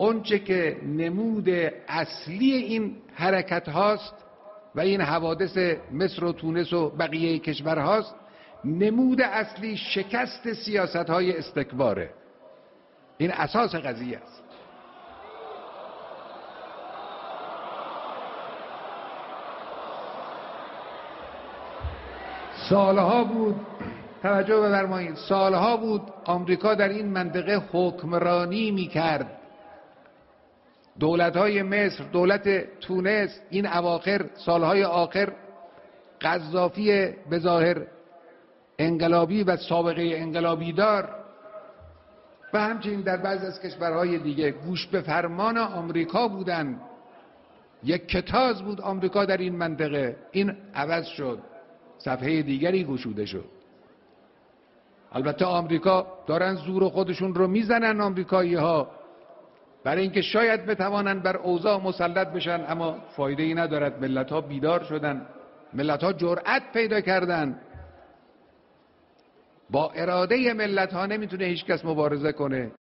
اونچه که نمود اصلی این حرکت هاست و این حوادث مصر و تونس و بقیه کشور هاست، نمود اصلی شکست سیاست های استکباره. این اساس قضیه است. سالها بود، توجه بفرمایید، سالها بود آمریکا در این منطقه حکمرانی میکرد. دولت‌های مصر، دولت تونس، این اواخر، سالهای آخر، قذافی به ظاهر انقلابی و سابقه انقلابی دار و همچنین در بعضی از کشورهای دیگه گوش به فرمان آمریکا بودند. یک کتاز بود آمریکا در این منطقه. این عوض شد، صفحه دیگری گشوده شد. البته آمریکا دارن زور خودشون رو میزنن آمریکایی‌ها برای اینکه شاید بتوانن بر اوضاع مسلط بشن، اما فایده ای ندارد. ملت‌ها بیدار شدن، ملت‌ها جرأت پیدا کردن. با اراده ملت‌ها نمیتونه هیچ کس مبارزه کنه.